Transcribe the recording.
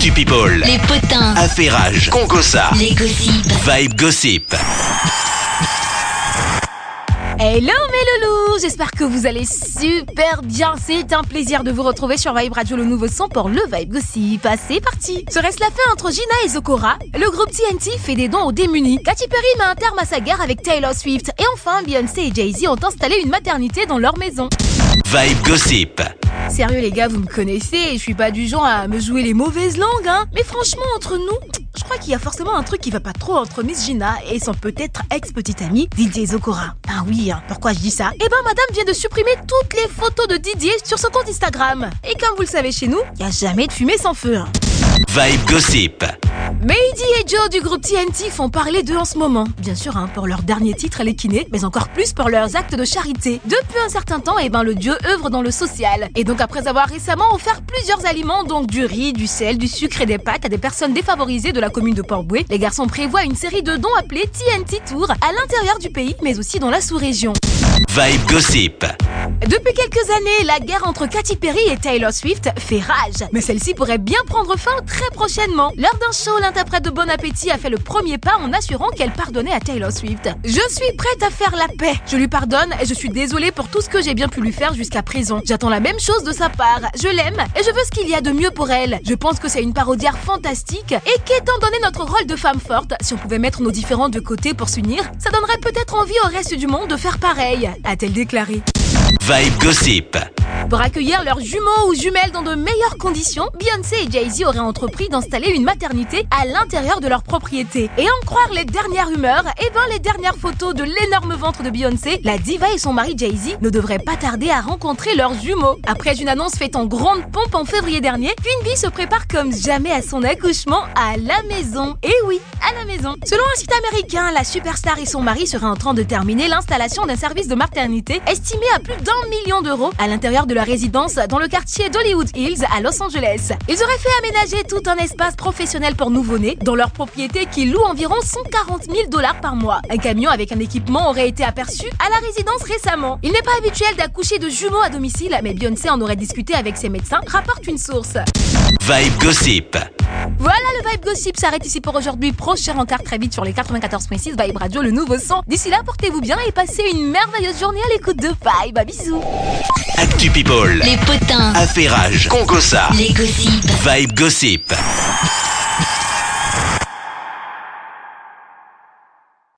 Actu People, les potins, affairage, congossa, les gossips. Vibe Gossip. Hello mes loulous, j'espère que vous allez super bien. C'est un plaisir de vous retrouver sur Vibe Radio, le nouveau son pour le Vibe Gossip. C'est parti. Serait-ce la fin entre Gina et Zokora? Le groupe TNT fait des dons aux démunis. Katy Perry met un terme à sa guerre avec Taylor Swift. Et enfin, Beyoncé et Jay-Z ont installé une maternité dans leur maison. Vibe Gossip. Sérieux les gars, vous me connaissez, je suis pas du genre à me jouer les mauvaises langues, hein. Mais franchement, entre nous, je crois qu'il y a forcément un truc qui va pas trop entre Miss Gina et son peut-être ex-petite amie Didier Zokora. Ah oui, hein, pourquoi je dis ça? Eh ben madame vient de supprimer toutes les photos de Didier sur son compte Instagram. Et comme vous le savez chez nous, y a jamais de fumée sans feu, hein. Vibe Gossip. Mehdi et Joe du groupe TNT font parler d'eux en ce moment. Bien sûr, hein, pour leur dernier titre, Les Kinés, mais encore plus pour leurs actes de charité. Depuis un certain temps, le dieu œuvre dans le social. Et donc après avoir récemment offert plusieurs aliments, donc du riz, du sel, du sucre et des pâtes à des personnes défavorisées de la commune de Port-Bouët, les garçons prévoient une série de dons appelés TNT Tour à l'intérieur du pays, mais aussi dans la sous-région. Vibe Gossip. Depuis quelques années, la guerre entre Katy Perry et Taylor Swift fait rage. Mais celle-ci pourrait bien prendre fin très prochainement. Lors d'un show, l'interprète de Bon Appétit a fait le premier pas en assurant qu'elle pardonnait à Taylor Swift. « Je suis prête à faire la paix. Je lui pardonne et je suis désolée pour tout ce que j'ai bien pu lui faire jusqu'à présent. J'attends la même chose de sa part. Je l'aime et je veux ce qu'il y a de mieux pour elle. Je pense que c'est une parodière fantastique et qu'étant donné notre rôle de femme forte, si on pouvait mettre nos différends de côté pour s'unir, ça donnerait peut-être envie au reste du monde de faire pareil », a-t-elle déclaré. Vibe Gossip. Pour accueillir leurs jumeaux ou jumelles dans de meilleures conditions, Beyoncé et Jay-Z auraient entrepris d'installer une maternité à l'intérieur de leur propriété. Et en croire les dernières rumeurs, les dernières photos de l'énorme ventre de Beyoncé, la diva et son mari Jay-Z ne devraient pas tarder à rencontrer leurs jumeaux. Après une annonce faite en grande pompe en février dernier, Queen Bee se prépare comme jamais à son accouchement à la maison. Et oui, à la maison. Selon un site américain, la superstar et son mari seraient en train de terminer l'installation d'un service de maternité estimé à plus d'1 million d'euros à l'intérieur de la résidence dans le quartier d'Hollywood Hills à Los Angeles. Ils auraient fait aménager tout un espace professionnel pour nouveau-nés dans leur propriété qui loue environ 140 000 $ par mois. Un camion avec un équipement aurait été aperçu à la résidence récemment. Il n'est pas habituel d'accoucher de jumeaux à domicile, mais Beyoncé en aurait discuté avec ses médecins, rapporte une source. Vibe Gossip. Voilà, le Vibe Gossip s'arrête ici pour aujourd'hui. Prochain encart très vite sur les 94.6 Vibe Radio, le nouveau son. D'ici là, portez-vous bien et passez une merveilleuse journée à l'écoute de Vibe. Bisous. Actu People, Les potins, affairage, congossa, les gossips. Vibe Gossip.